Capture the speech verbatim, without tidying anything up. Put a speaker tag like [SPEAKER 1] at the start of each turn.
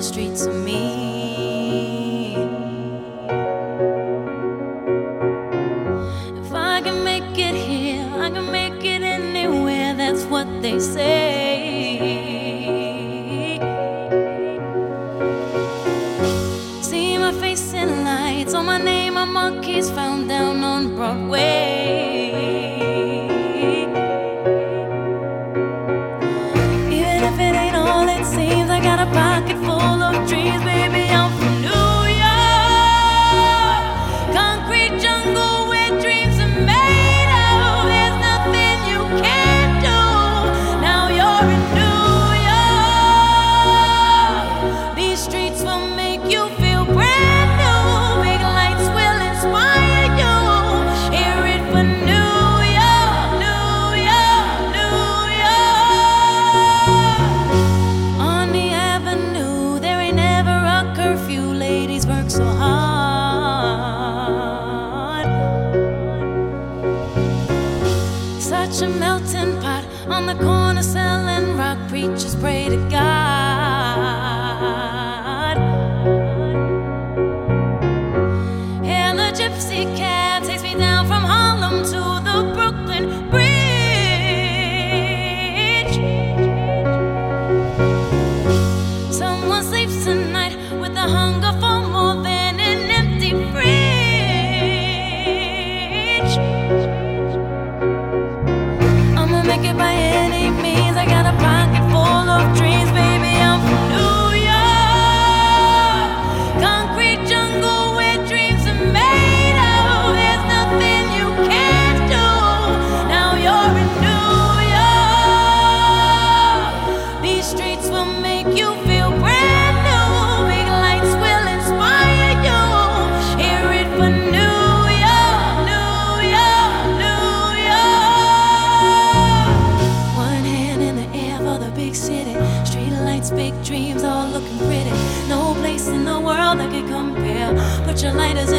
[SPEAKER 1] streets of me. If I can make it here, I can make it anywhere, that's what they say. See my face in lights, on my name, my monkeys found down on Broadway. Even if it ain't all it seems, I got a pocket full of dreams, baby, I'm from New York. Concrete jungle where dreams are made of. There's nothing you can't do. Now you're in New York. These streets will make you feel brand new. Big lights will inspire you. Hear it for New York, New York, New York. On the avenue, there ain't never a curfew. Ladies work so hard. Such a melting pot on the corner selling rock. Preachers pray to God. Yeah, the gypsy cab takes me down from Harlem to the Brooklyn Bridge. Someone sleeps tonight with a hunger for more than an empty fridge. I'ma make it by any means. I got a pocket full of dreams, baby, I'm from New York. Concrete jungle where dreams are made of. There's nothing you can't do. Now you're in New York. These streets will make you feel brand new. Big lights will inspire you. Hear it for New York, New York, New York. One hand in the air for the big city. Street lights, big dreams, all looking pretty. No place in the world that could compare. Put your lighters